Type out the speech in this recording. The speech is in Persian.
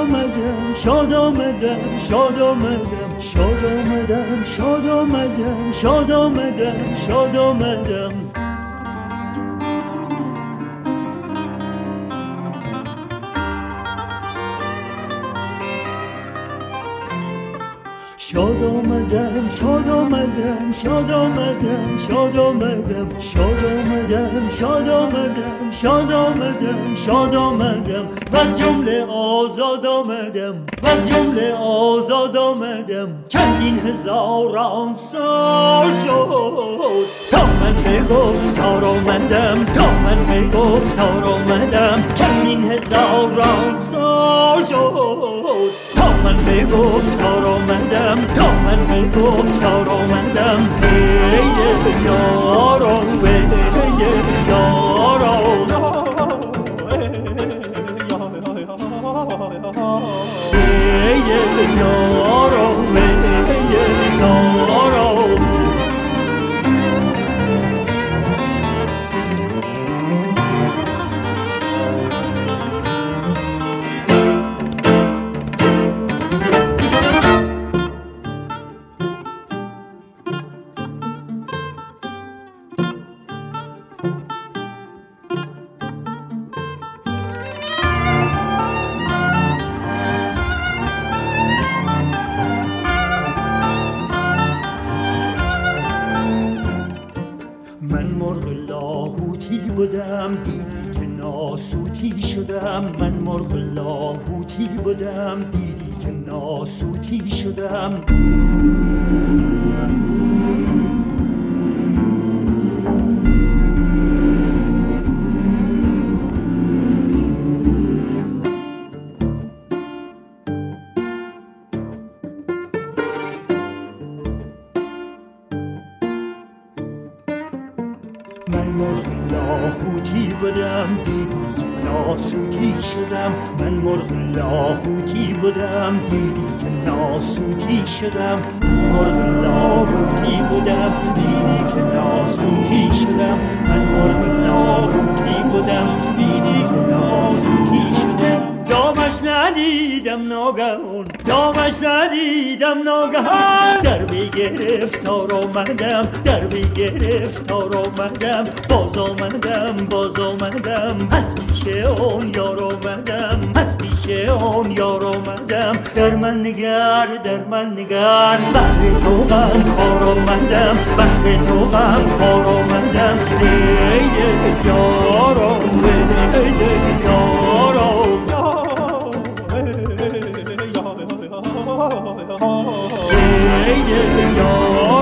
آمدم شاد آمدم شاد آمدم شاد آمدم شاد آمدم شاد آمدم شاد آمدم شاد آمدم شاد آمدم شاد آمدم شاد آمدم شاد آمدم شاد آمدم شاد آمدم شاد آمدم و جمله آزاد آمدم و جمله آزاد آمدم چندین هزاران سال شد تا من به گفتار آمدم تا من به گفتار آمدم چندین هزاران سال شد تا من به گفتار آمدم تا من به گفتار آمدم ای یارو ای یارو ای یارو ای یارو من مرغ لاهوتی بودم دیدی که ناسوتی شدم من مرغ لاهوتی بودم دیدی که ناسوتی شدم من مرغ لاهوتی بودم دیدی که ناسوتی شدم من مرغ لاهوتی بودم دیدی که ناسوتی شدم من مرغ لاهوتی بودم دیدی که ناسوتی شدم من مرغ لاهوتی بودم دیدی که ناسوتی شدم دامش ندیدم ناگهان دامش ندیدم ناگهان در بی گرفتار آمدم در بی گرفتار آمدم باز آمدم از پیش اون یار آمدم از پیش اون یار آمدم در من نگر بهر تو غم خوار آمدم بهر تو غم خوار آمدم ای یارو ای یارو ای یارو